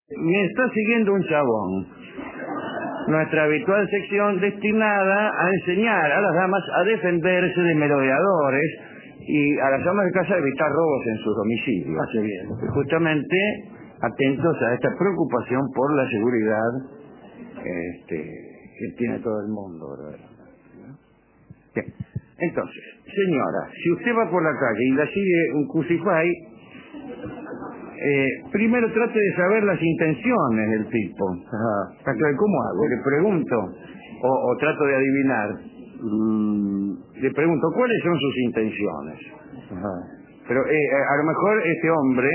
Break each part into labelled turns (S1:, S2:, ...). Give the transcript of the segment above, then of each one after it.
S1: Me está siguiendo un chabón. Nuestra habitual sección destinada a enseñar a las damas a defenderse de merodeadores y a las damas de casa a evitar robos en sus domicilios.
S2: Hace bien.
S1: Justamente atentos a esta preocupación por la seguridad que tiene todo el mundo, ¿verdad? Bien. Entonces, señora, si usted va por la calle y la sigue un crucify, primero trate de saber las intenciones del tipo.
S2: Ajá.
S1: ¿Cómo hago? Le pregunto, o trato de adivinar. Le pregunto, ¿cuáles son sus intenciones?
S2: Ajá.
S1: Pero a lo mejor este hombre,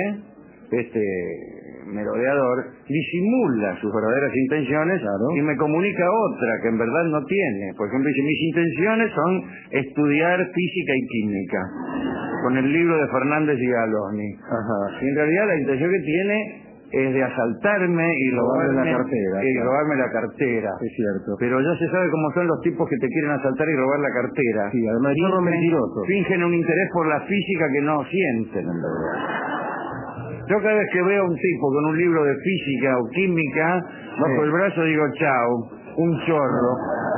S1: merodeador, disimula sus verdaderas intenciones,
S2: claro,
S1: y me comunica otra que en verdad no tiene. Por ejemplo, dice, mis intenciones son estudiar física y química con el libro de Fernández y Galoni.
S2: Ajá.
S1: Y en realidad la intención que tiene es de asaltarme y robarme la cartera. Y robarme la cartera.
S2: Es cierto.
S1: Pero ya se sabe cómo son los tipos que te quieren asaltar y robar la cartera.
S2: Sí, además son mentirosos.
S1: Fingen un interés por la física que no sienten, en verdad. Yo cada vez que veo a un tipo con un libro de física o química bajo el brazo digo, chao, un chorro.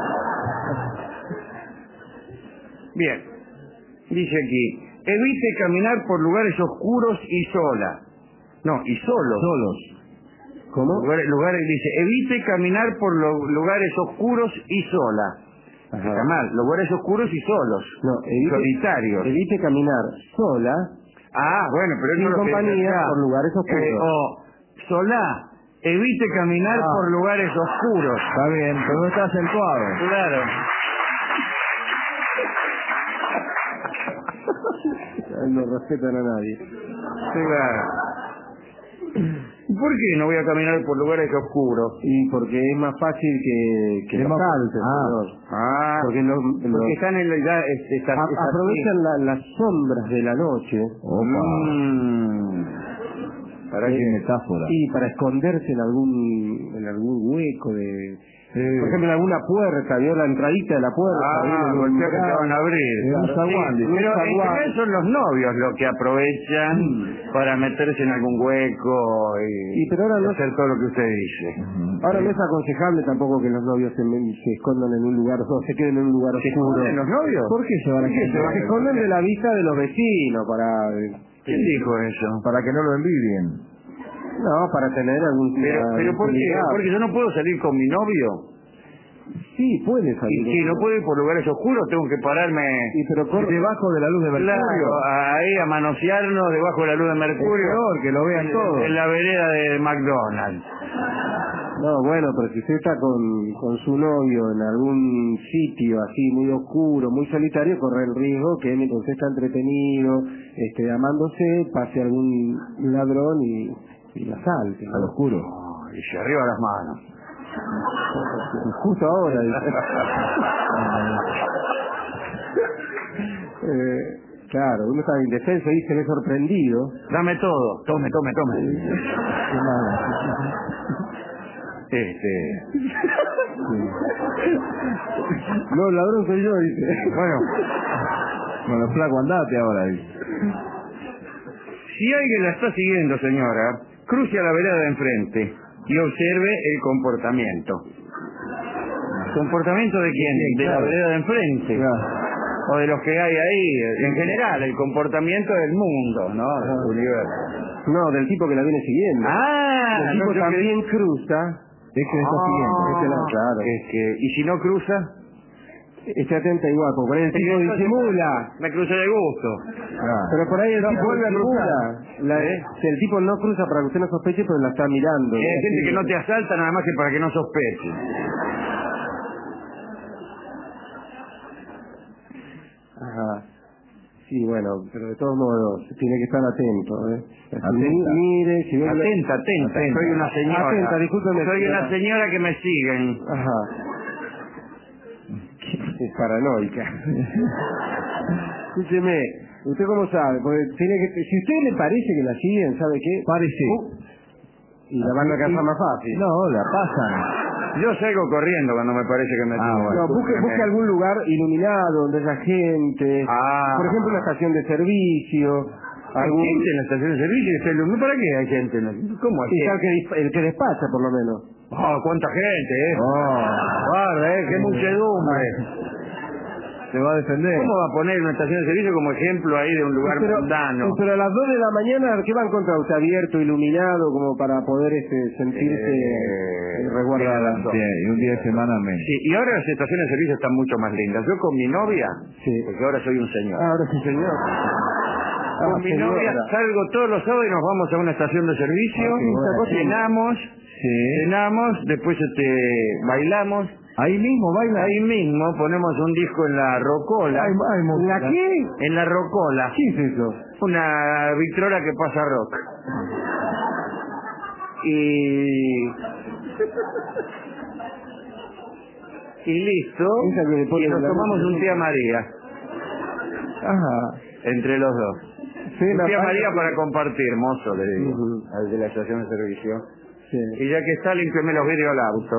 S1: Bien, dice aquí, evite caminar por lugares oscuros y sola. No, y solos.
S2: Solos. ¿Cómo?
S1: Lugares, dice, evite caminar por lugares oscuros y sola.
S2: Ajá.
S1: Está mal, lugares oscuros y solos.
S2: No,
S1: solitarios.
S2: Evite caminar sola.
S1: Ah, bueno, pero
S2: sin
S1: eso
S2: compañía por lugares oscuros.
S1: O sola, evite caminar por lugares oscuros.
S2: Está bien, pero no está acentuado.
S1: Claro.
S2: No respetan a nadie.
S1: Claro. ¿Por qué no voy a caminar por lugares oscuros?
S2: Y porque es más fácil que los salten. Porque
S1: están en la
S2: aprovechan las sombras de la noche.
S1: Para qué metáfora.
S2: Y para esconderse en algún hueco de... Por ejemplo, en alguna puerta, vio la entradita de la puerta.
S1: Golpea que te van a abrir. Pero en general son los novios los que aprovechan para meterse en algún hueco
S2: pero ahora
S1: hacer todo lo que usted dice.
S2: Ahora no es aconsejable tampoco que los novios se escondan en un lugar, o se queden en un lugar oscuro.
S1: ¿En los novios?
S2: ¿Por qué se van a esconder? Se esconden de la vista de los vecinos para...
S1: ¿Quién dijo eso?
S2: Para que no lo envidien. No, para tener algún...
S1: Pero ¿por qué? Porque yo no puedo salir con mi novio.
S2: Sí, puede salir.
S1: Y si no puedo ir por lugares oscuros, tengo que pararme...
S2: pero debajo de la luz de Mercurio.
S1: Claro, ahí a manosearnos debajo de la luz de Mercurio.
S2: Es peor, que lo vean todos.
S1: En la vereda de McDonald's.
S2: No, bueno, pero si usted está con su novio en algún sitio así muy oscuro, muy solitario, corre el riesgo que mientras usted está entretenido, amándose, pase algún ladrón y la salte, ¿no?
S1: Al oscuro. Y se arriba las manos.
S2: Justo ahora. Claro, uno está indefenso y se ve sorprendido.
S1: Dame todo. Tome.
S2: No, el ladrón soy yo, dice.
S1: Bueno, flaco, andate ahora, dice. Si alguien la está siguiendo, señora, cruce a la vereda de enfrente y observe el comportamiento. ¿Comportamiento de quién? De la vereda de enfrente. O de los que hay ahí. En general, el comportamiento del mundo, ¿no? Del universo.
S2: No, del tipo que la viene siguiendo. El tipo también cruza. Es que le está siguiendo. Claro.
S1: ¿Y si no cruza?
S2: Esté atenta igual, porque por ahí el tipo disimula.
S1: Me crucé de gusto.
S2: Pero por ahí el tipo vuelve a cruzar. El tipo no cruza para que usted no sospeche, pero la está mirando.
S1: Hay gente que no te asalta nada más que para que no sospeche.
S2: Ajá. Sí, bueno, pero de todos modos tiene que estar atento,
S1: Mire, si ve atenta. Soy una señora.
S2: Atenta, discúlpeme.
S1: Soy una señora que me siguen.
S2: Ajá. Es paranoica. Escúcheme, ¿usted cómo sabe? Porque si a usted le parece que la siguen, ¿sabe qué?
S1: Parece.
S2: Y la van a cazar más fácil.
S1: No, la pasan. Yo salgo corriendo cuando me parece que me
S2: bueno. Busque algún lugar iluminado donde haya gente. Por ejemplo, una estación de servicio.
S1: ¿Hay gente en la estación de servicio y está iluminado? ¿Para qué hay gente? ¿Cómo así?
S2: El que despacha, por lo menos.
S1: ¡Oh, cuánta gente, Guarda, qué muchedumbre.
S2: Se va a defender.
S1: ¿Cómo va a poner una estación de servicio como ejemplo ahí de un lugar mundano?
S2: Pero a las 2 de la mañana, ¿qué va a encontrar usted? Abierto, iluminado, como para poder sentirse resguardada.
S3: Sí, y un día de semana menos.
S1: Sí, y ahora las estaciones de servicio están mucho más lindas. Yo con mi novia, porque ahora soy un señor.
S2: Ahora sí, señor.
S1: Con mi novia salgo todos los sábados y nos vamos a una estación de servicio, cenamos, después bailamos.
S3: Ahí mismo, baila.
S1: Ahí mismo ponemos un disco en la rocola.
S2: ¿En la qué?
S1: En la rocola.
S2: ¿Qué es eso?
S1: Una Victrola que pasa rock. Y listo. Y nos tomamos un tía María.
S2: Ajá.
S1: Entre los dos.
S2: Sí,
S1: un tía María para compartir, mozo, le digo, al de la estación de servicio.
S2: Sí.
S1: Y ya que está, limpiame los vidrios al auto.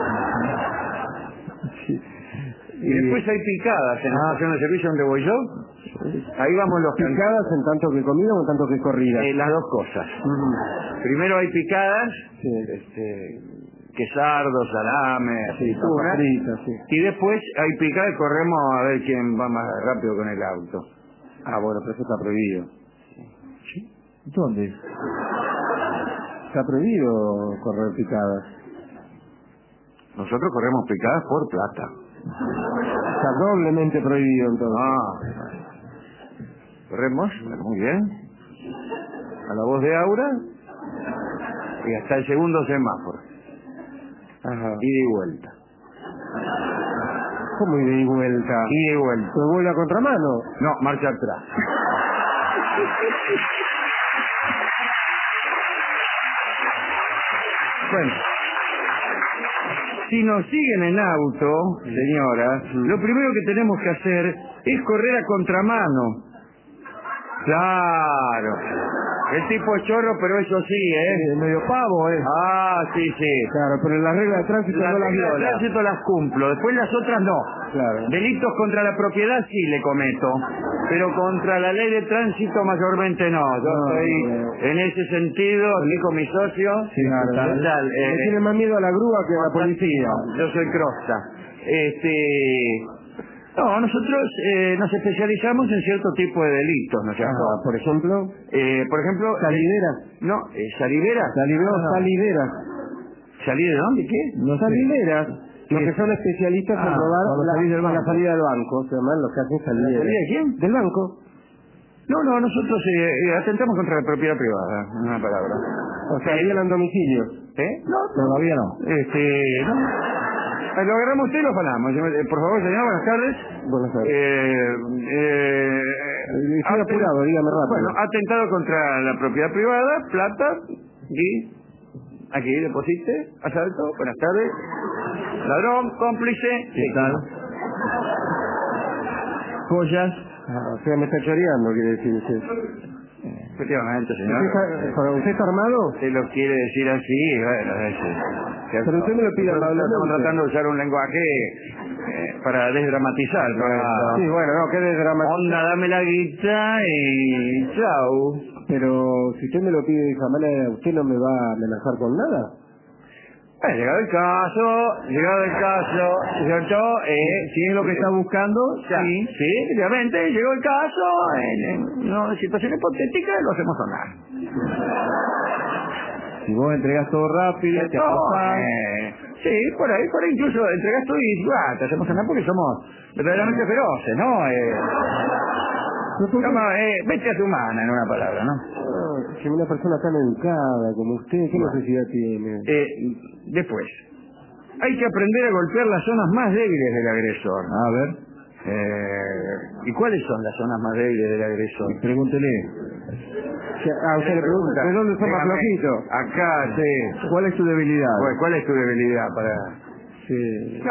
S1: Y después hay picadas en la estación de servicio donde voy yo. Ahí vamos los
S2: picadas en tanto que comida o en tanto que corrida.
S1: Las dos cosas. Primero hay picadas, quesardo, salame, aceituna. Y después hay picadas y corremos a ver quién va más rápido con el auto.
S2: Ah, bueno, pero eso está prohibido.
S3: ¿Sí? ¿Dónde?
S2: Está prohibido correr picadas.
S1: Nosotros corremos picadas por plata.
S2: Está doblemente prohibido entonces.
S1: Corremos, muy bien. A la voz de Aura. Y hasta el segundo semáforo.
S2: Ajá.
S1: Ida y vuelta.
S2: ¿Cómo ida y vuelta?
S1: Ida y vuelta.
S2: ¿Se vuelve a contramano?
S1: No, marcha atrás. Bueno. Si nos siguen en auto, señora, lo primero que tenemos que hacer es correr a contramano. Claro. El tipo es chorro, pero eso sí,
S2: Es medio pavo,
S1: sí.
S2: Claro, pero las reglas de tránsito no las viola.
S1: Las reglas de tránsito las cumplo, después las otras no.
S2: Claro.
S1: Delitos contra la propiedad sí le cometo, pero contra la ley de tránsito mayormente no. Yo estoy en ese sentido, aquí con mi socio.
S2: Sí, claro. Le tiene más miedo a la grúa que a la policía.
S1: Yo soy crosta. No, nosotros nos especializamos en cierto tipo de delitos, ¿no es cierto?
S2: Por ejemplo.
S1: Salideras. No, salideras.
S2: Salideras.
S1: ¿Salir de dónde? ¿Qué?
S2: No, salideras. Los que son especialistas en robar la salida del banco. Se llaman los que hacen salideras.
S1: ¿La salida de quién?
S2: Del banco.
S1: No, nosotros atentamos contra la propiedad privada, en una palabra.
S2: O sea, violan domicilio.
S1: No,
S3: todavía no.
S1: No. Lo agarramos usted y lo falamos. Por favor, señor, buenas tardes.
S2: Buenas tardes. Estoy apurado, dígame rápido.
S1: Bueno, atentado contra la propiedad privada, plata, y aquí deposite, asalto, buenas tardes. Ladrón, cómplice.
S3: ¿Qué tal? Joyas.
S2: O sea, me está choreando, quiere decir usted.
S1: Efectivamente, señor.
S2: ¿Usted está armado?
S1: Se lo quiere decir así, bueno,
S2: pero usted me lo pide amablemente.
S1: Estamos tratando de usar un lenguaje para desdramatizar.
S2: Sí, bueno, no, que desdramatizar.
S1: Onda, dame la guita y chau.
S2: Pero si usted me lo pide de esa manera, ¿usted no me va a amenazar con nada?
S1: Llegado el caso, ¿cierto?
S3: Si es lo que está buscando,
S1: sí, efectivamente, llegó el caso, en una situación hipotética lo hacemos sonar.
S3: Si vos entregás todo rápido, te pasás.
S1: Sí, por ahí incluso entregas todo y te hacemos sonar porque somos verdaderamente feroces, ¿no? Bestias humana, en una palabra, ¿no?
S2: Si una persona tan educada como usted, ¿qué necesidad tiene?
S1: Después, hay que aprender a golpear las zonas más débiles del agresor.
S3: A ver.
S1: ¿Y cuáles son las zonas más débiles del agresor?
S3: Pregúntele.
S2: Usted le pregunta, ¿de dónde son más flojitos?
S1: Acá, sí.
S3: ¿Cuál es tu debilidad?
S1: ¿Cuál es tu debilidad para...?
S2: Sí.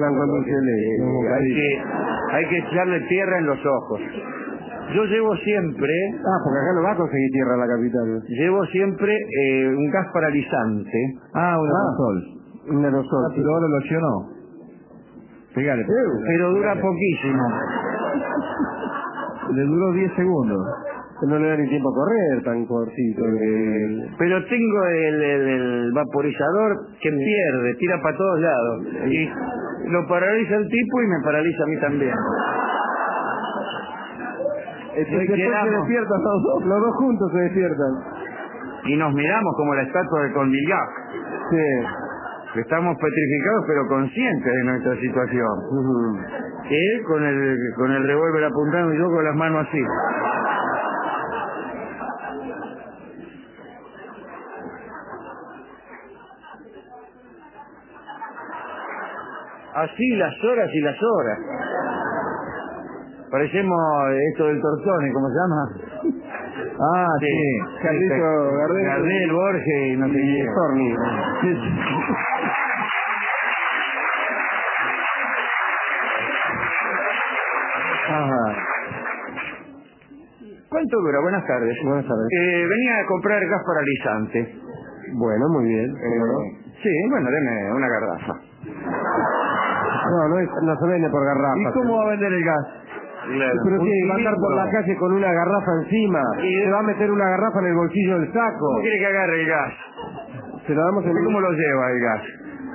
S1: Hay que echarle tierra en los ojos. Yo llevo siempre...
S2: porque acá no va a conseguir tierra en la capital.
S1: Llevo siempre un gas paralizante.
S3: Un aerosol.
S2: Un aerosol.
S3: Pero ahora lo accionó. Pegale.
S1: Pero dura poquísimo.
S3: Le duró 10 segundos.
S2: No le da ni tiempo a correr tan cortito.
S1: Pero tengo el vaporizador que pierde, tira para todos lados. Y lo paraliza el tipo y me paraliza a mí también.
S2: Después se despiertan los dos juntos se despiertan.
S1: Y nos miramos como la estatua de Condillac.
S2: Sí.
S1: Estamos petrificados pero conscientes de nuestra situación. Él con el revólver apuntando y yo con las manos así. Así las horas y las horas. Parecemos esto del Tortone, ¿cómo se llama?
S3: Ah, sí.
S2: Carlito Gardel.
S1: Gardel, Borges y no sé qué.
S2: Storni.
S3: Ajá.
S1: ¿Cuánto dura? Buenas tardes.
S2: Buenas tardes.
S1: Venía a comprar gas paralizante.
S2: Bueno, muy bien.
S1: Sí, bueno, deme una garrafa.
S2: No se vende por garrafa.
S3: ¿Y cómo va a vender el gas?
S1: Claro.
S2: Pero si va a andar por la calle con una garrafa encima, se va a meter una garrafa en el bolsillo del saco.
S1: ¿Cómo quiere que agarre el gas?
S2: Se lo damos en...
S1: ¿Cómo lo lleva el gas?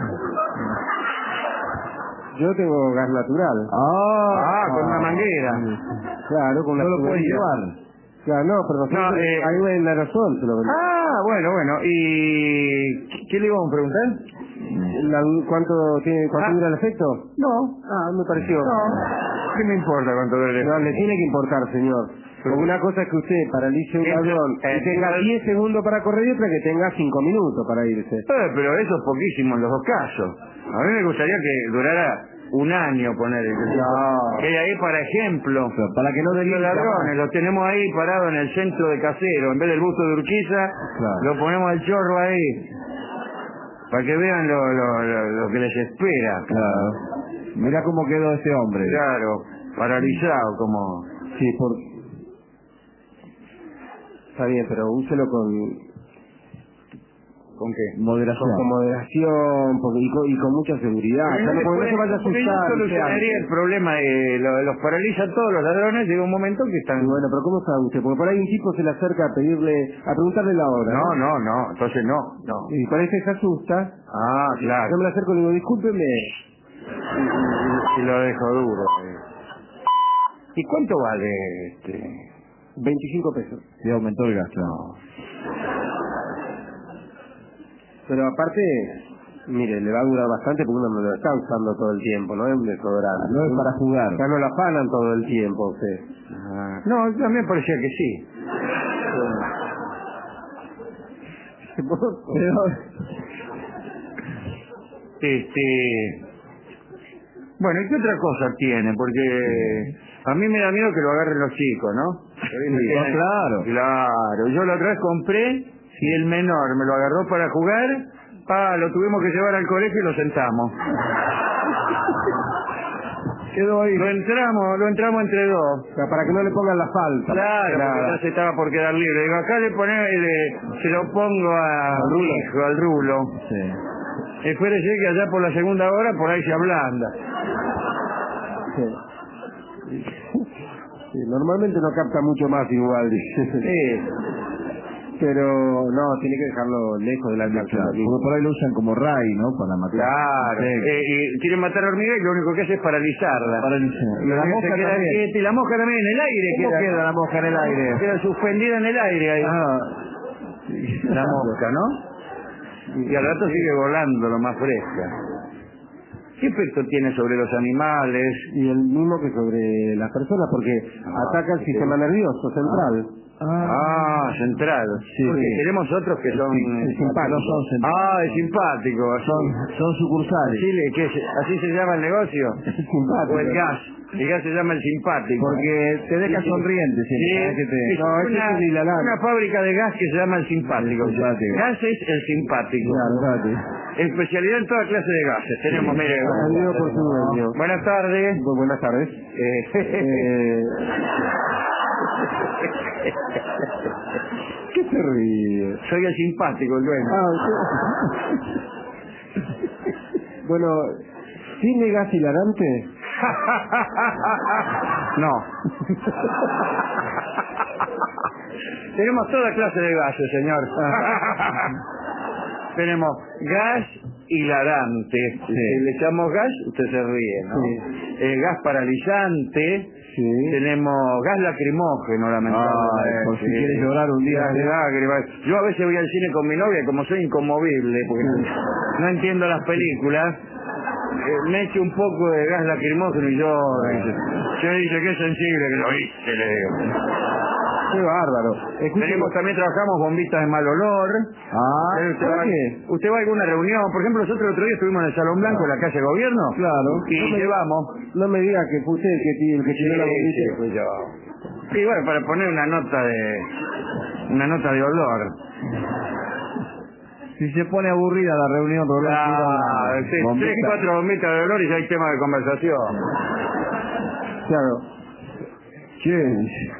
S2: Yo tengo gas natural.
S1: Con una manguera.
S2: Claro, con una
S3: No lo puede
S2: tubería.
S3: llevar.
S2: Claro, no, pero nosotros ahí en el aerosol se lo vendemos.
S1: Bueno. ¿Y qué le íbamos a preguntar?
S2: ¿Cuánto dura el efecto?
S1: No.
S2: Me pareció.
S1: ¿Qué me importa cuánto dura el efecto?
S2: No, le tiene que importar, señor. Porque una cosa es que usted paralice un avión y tenga 10 segundos para correr y otra que tenga 5 minutos para irse.
S1: Pero eso es poquísimo en los dos casos. A mí me gustaría que durara un año, poner que ahí, para ejemplo,
S3: Pero para que no
S1: los
S3: delinca
S1: ladrones, los tenemos ahí parados en el centro de Casero, en vez del busto de Urquiza,
S3: Claro.
S1: lo ponemos al chorro ahí, para que vean lo que les espera.
S3: Claro. Mira cómo quedó ese hombre.
S1: Claro, paralizado como...
S2: Sí, está bien, pero úselo con
S3: Moderación.
S2: moderación y con mucha seguridad. Porque no se vaya a
S1: Porque yo
S2: asustar.
S1: solucionaría el problema, los paraliza a todos los ladrones, llega un momento que están...
S2: Bueno, pero ¿cómo sabe usted? Porque por ahí un tipo se le acerca a preguntarle la hora.
S1: No, entonces no.
S2: Y parece que se asusta.
S1: Claro.
S2: Yo me le acerco y le digo, discúlpeme.
S1: Y lo dejo duro. ¿Y cuánto vale
S2: 25 pesos.
S3: Sí, aumentó el gas, claro.
S2: Pero aparte, mire, le va a durar bastante porque uno no lo está usando todo el tiempo, no es un desodorante.
S3: No es para jugar.
S2: Ya no la afanan todo el tiempo usted.
S1: No, a mí me parecía que sí. Bueno, ¿y qué otra cosa tiene? Porque a mí me da miedo que lo agarren los chicos, ¿no?
S3: Claro.
S1: Claro, yo la otra vez compré y el menor me lo agarró para jugar, lo tuvimos que llevar al colegio y lo sentamos.
S3: Quedó ahí.
S1: Lo entramos entre dos.
S2: O sea, para que no le pongan la falta.
S1: Claro, porque ya se estaba por quedar libre. Digo, acá se lo pongo al rulo.
S3: Sí.
S1: Espérese que allá por la segunda hora por ahí se ablanda.
S2: Sí, normalmente no capta mucho más igual.
S1: Sí.
S2: Pero no, tiene que dejarlo lejos de la
S3: Claro. Porque por ahí lo usan como ray, ¿no? Para matar.
S1: Claro. Y quieren matar hormigas y lo único que hace es paralizarla.
S3: Y la mosca también.
S1: Y la mosca también en el aire.
S3: ¿Cómo queda la mosca en el aire?
S1: Queda suspendida en el aire ahí. La mosca, ¿no? Y al rato sigue volando lo más fresca. ¿Qué efecto tiene sobre los animales?
S2: Y el mismo que sobre las personas, porque ataca el sistema nervioso central.
S1: Central.
S3: Sí,
S1: Porque
S3: sí.
S1: tenemos otros que son
S3: simpáticos. No son centrales.
S1: es simpático.
S3: Son sucursales.
S1: Así se llama el negocio.
S2: Simpático.
S1: O el gas. El gas se llama el simpático.
S3: Porque te deja sonriente.
S1: Es una fábrica de gas que se llama el simpático.
S3: Simpático.
S1: Gas es el simpático. Especialidad en toda clase de gases. Tenemos, mire.
S2: Adiós por su dueño.
S1: Buenas tardes.
S2: Muy buenas tardes. ¿Qué se ríe?
S1: Soy el simpático, el dueño.
S2: Bueno, ¿tiene gas hilarante?
S1: No. Tenemos toda clase de gases, señor. Tenemos gas hilarante. Si le echamos gas, usted se ríe, ¿no?
S2: Sí.
S1: Gas paralizante.
S2: Sí.
S1: Tenemos gas lacrimógeno, lamentablemente.
S3: Por si quieres llorar un día.
S1: Gas de lágrimas. Yo a veces voy al cine con mi novia, como soy inconmovible, porque no entiendo las películas, me echo un poco de gas lacrimógeno y lloro. Yo dice que es sensible, que lo hice, le digo.
S2: Qué bárbaro.
S1: Tenemos, también trabajamos bombitas de mal olor. ¿Usted va a alguna reunión? Por ejemplo, nosotros el otro día estuvimos en el Salón Blanco de la calle Gobierno.
S2: Claro.
S1: Y llevamos.
S2: No me diga que fue usted el que tiró la bombita.
S1: Sí, fui yo. Sí, bueno, para poner una nota de olor.
S3: Si se pone aburrida la reunión,
S1: Sí, 3, 4 bombitas de olor y ya hay tema de conversación.
S2: Claro.
S3: Che.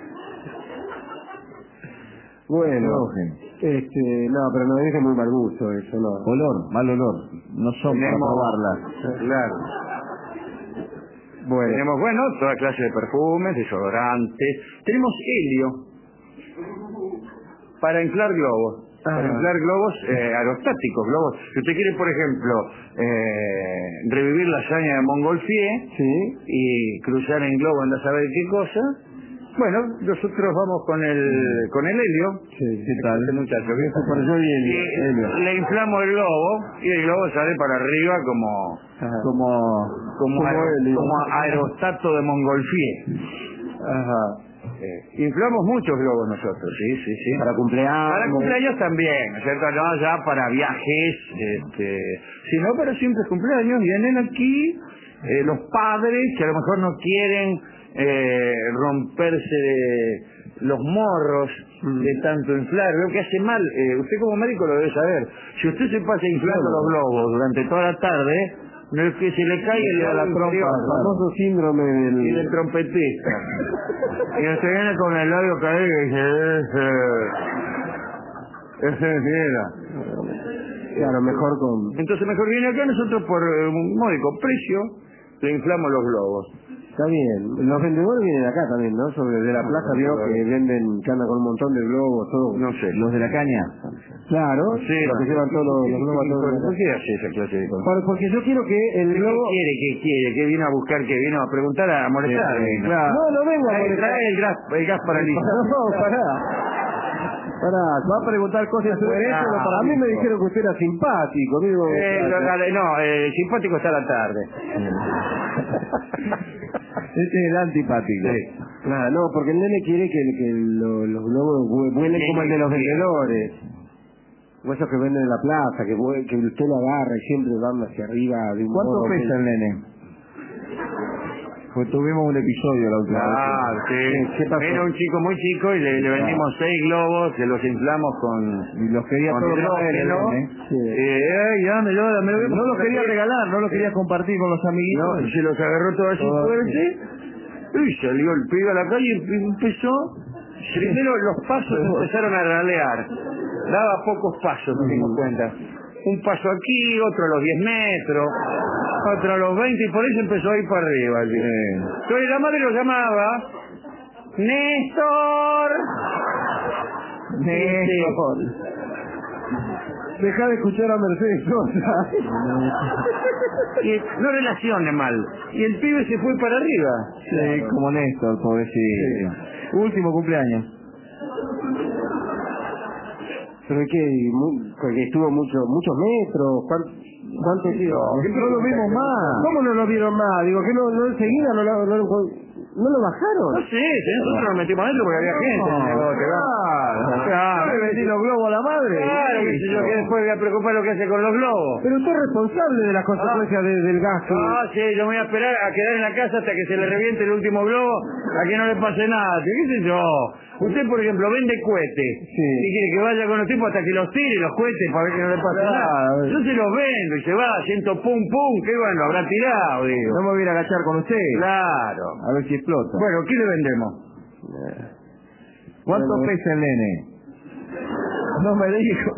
S2: Bueno, no, pero no es de muy mal gusto eso, ¿no?
S3: Olor, mal olor. No son para probarlas.
S1: Claro.
S2: Bueno.
S1: Tenemos, toda clase de perfumes, desodorantes. Tenemos helio para inflar globos. Para inflar globos aerostáticos, globos. Si usted quiere, por ejemplo, revivir la hazaña de Montgolfier,
S2: sí,
S1: y cruzar en globo, anda a saber qué cosa. Bueno, nosotros vamos con el helio.
S2: Sí,
S1: ¿qué tal? Este muchacho,
S2: helio.
S1: Le inflamos el globo y el globo sale para arriba como aerostato de Montgolfier.
S2: Ajá.
S1: Inflamos muchos globos nosotros, sí.
S2: Para cumpleaños.
S1: Para cumpleaños también, ¿no es cierto? No ya para viajes, sino para simples cumpleaños. Vienen aquí los padres que a lo mejor no quieren romperse los morros de tanto inflar. Veo que hace mal. Usted como médico lo debe saber. Si usted se pasa inflando los globos durante toda la tarde, no es que se le caiga la trompa,
S2: el famoso síndrome
S1: del trompetista. Y usted viene con el labio caído y dice, ese era.
S2: Claro, mejor con...
S1: Entonces mejor viene acá, nosotros por un módico precio le inflamos los globos.
S2: Está bien. Los vendedores vienen acá también, ¿no? De la plaza vio que venden, que andan con un montón de globos, todo.
S1: No sé.
S3: Los de la caña.
S2: Claro,
S1: sí,
S2: los que llevan todos los globos.
S1: ¿Por qué hace esa clase de cosas?
S2: Porque yo quiero que el globo...
S1: ¿Qué quiere? ¿Qué vino a buscar? ¿Qué vino a preguntar? ¿A molestar?
S2: Claro. No vengo a molestar.
S1: Trae el gas paralizado.
S2: No, pará, va a preguntar cosas sobre eso. A mí me dijeron que usted era simpático, digo.
S1: Simpático está a la tarde.
S3: Este es el antipático.
S1: Sí.
S2: Claro, no, porque el nene quiere que los globos vuelen como el de los vendedores. O esos que venden en la plaza, que usted lo agarra y siempre van hacia arriba de un
S3: ¿Cuánto
S2: modo
S3: pesa el nene? Pues tuvimos un episodio la última vez.
S1: Sí.
S2: ¿Qué pasó?
S1: Era un chico muy chico y le vendimos 6 globos, que los inflamos
S3: Y los quería
S1: con
S3: todos
S1: hidrógeno.
S3: No los quería regalar, no los quería compartir con los amiguitos.
S1: No, se los agarró todo así fuerte y salió el pibe a la calle y empezó. Primero los pasos empezaron a ralear. Daba pocos pasos, nos dimos cuenta. Un paso aquí, otro a los 10 metros, otro a los 20, y por eso empezó a ir para arriba. Entonces la madre lo llamaba Néstor.
S2: Deja de escuchar a Mercedes Sosa.
S1: No relacione mal. Y el pibe se fue para arriba.
S3: Sí, como Néstor, pobrecito. Último cumpleaños.
S2: ¿Pero qué? Porque estuvo muchos metros. ¿Cuánto tiempo?
S3: No lo vimos más.
S2: ¿Cómo no lo vieron más? Digo, que no enseguida no lo bajaron.
S1: No sé, nosotros nos metimos adentro porque había gente en el negocio.
S2: Claro. Le vendí los globos a la madre.
S1: Claro, que después voy a preocupar lo que hace con los globos.
S2: Pero usted es responsable de las consecuencias del gas.
S1: Sí, yo me voy a esperar a quedar en la casa hasta que se le reviente el último globo, a que no le pase nada. ¿Qué sé yo? Usted, por ejemplo, vende cohetes.
S2: Sí.
S1: Y quiere que vaya con los tipos hasta que los tire los cohetes para ver que no le pase nada. Yo se los vendo y se va, siento pum pum, que bueno, habrá tirado, digo.
S3: No me voy a ir a agachar con usted.
S1: Claro.
S3: A ver si explota.
S1: Bueno, ¿qué le vendemos?
S3: ¿Cuánto pesa el nene? No me dijo.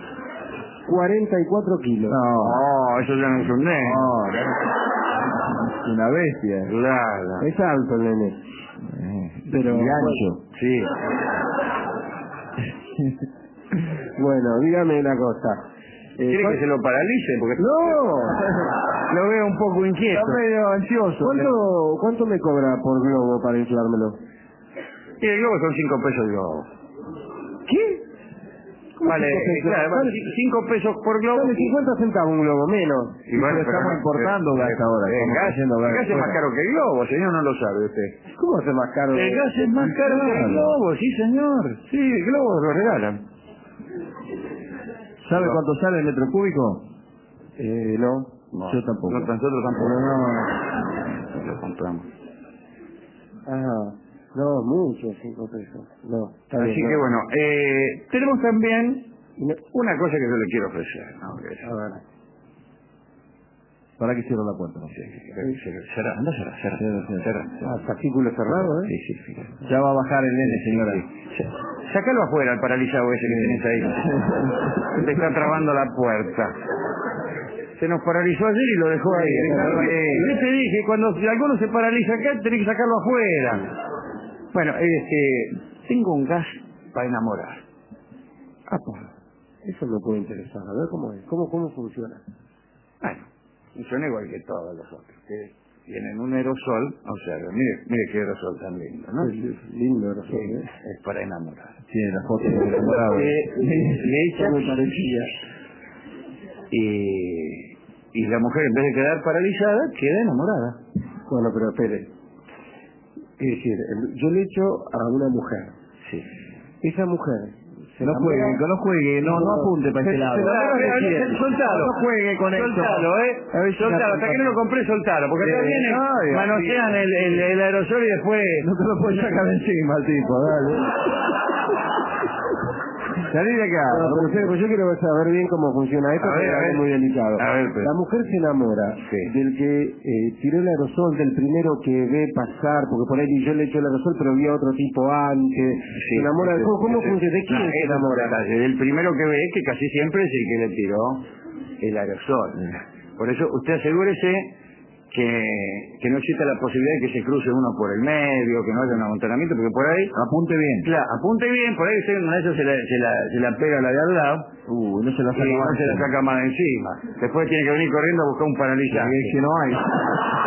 S2: 44 kilos.
S1: No, eso ya no es un nene.
S3: No, es una bestia.
S1: Claro.
S2: Es alto el nene. Pero
S3: y ancho.
S1: Sí.
S2: Bueno, dígame una cosa.
S1: ¿Quiere que se lo paralice? Porque
S2: No,
S1: lo veo un poco inquieto.
S3: Está medio ansioso.
S2: ¿Cuánto me cobra por globo para inflármelo?
S1: Y el globo son 5 pesos el globo.
S2: ¿Qué?
S1: Vale,
S2: 5 pesos?
S1: claro,
S2: Vale,
S1: 5 pesos por globo.
S2: Vale 50 centavos un globo, menos.
S1: Y bueno,
S3: Pero estamos importando gas ahora.
S1: El
S3: Estamos
S1: gas,
S3: haciendo gas
S1: el gas es más
S3: fuera.
S1: caro que el globo, señor, no lo sabe usted.
S2: ¿Cómo hace más caro?
S1: El gas es más caro que el globo, sí señor. Sí, el globo lo regalan.
S3: ¿Sabe cuánto sale el metro cúbico?
S2: No.
S3: Yo tampoco.
S1: Nosotros tampoco.
S2: No.
S1: Lo compramos.
S2: No, mucho, 5 pesos. No, está
S1: Así
S2: bien.
S1: que
S2: no.
S1: bueno, tenemos también
S2: No.
S1: una cosa que yo le quiero ofrecer. ¿No? Que es-
S2: A ver.
S3: ¿Para qué cierro la puerta? No?
S1: Cerra, anda, cerra.
S2: Fascículo cerrado, ¿eh?
S1: Sí, sí, fíjate.
S3: Ya va a bajar el nene, señora.
S1: Sácalo afuera, el paralizado ese que tenés ahí. Te está trabando la puerta. Se nos paralizó ayer y lo dejó ahí. Yo te dije, cuando alguno se paraliza acá, tenés que sacarlo afuera. Bueno, tengo un gas para enamorar.
S2: Eso me puede interesar. A ver cómo es. ¿Cómo funciona?
S1: Bueno, funciona igual que todos los otros. Que tienen un aerosol, observa, mire qué aerosol tan lindo, ¿no?
S2: Es lindo aerosol,
S1: Sí,
S2: ¿eh?
S1: es para enamorar.
S3: Tiene la foto del enamorado.
S1: Le echa
S2: Me parecía.
S1: y la mujer, en vez de quedar paralizada, queda enamorada.
S2: Bueno, pero espere. Es decir, yo le echo a una mujer.
S1: Sí.
S2: Esa mujer se
S3: No juegue, que no juegue, no apunte para este lado.
S1: Soltalo.
S3: No juegue con esto.
S1: Soltalo, soltalo. Hasta que no lo compré, soltalo. Porque acá vienen, manosean el aerosol y después...
S3: No te lo puedes sacar de encima al tipo, dale. Salí de acá.
S2: No, pero yo quiero saber bien cómo funciona esto,
S1: A ver,
S2: porque es muy delicado.
S1: A ver, pues.
S2: La mujer se enamora
S1: Sí.
S2: del que tiró el aerosol, del primero que ve pasar, porque por ahí yo le echo el aerosol, pero vi a otro tipo antes.
S1: Sí,
S2: Se enamora.
S1: sí,
S2: ¿Cómo
S1: sí.
S2: funciona? ¿De quién
S1: No,
S2: se
S1: ese es un
S2: enamora?
S1: detalle. Del primero que ve, que casi siempre es el que le tiró el aerosol. Por eso usted asegúrese que no exista la posibilidad de que se cruce uno por el medio, que no haya un amontonamiento, porque por ahí...
S3: Apunte bien.
S1: Claro, apunte bien, por ahí usted una de esas se la pega a la de al lado
S3: No se la
S1: y no se la saca más de encima. Después tiene que venir corriendo a buscar un paralizante.
S3: Es que no hay.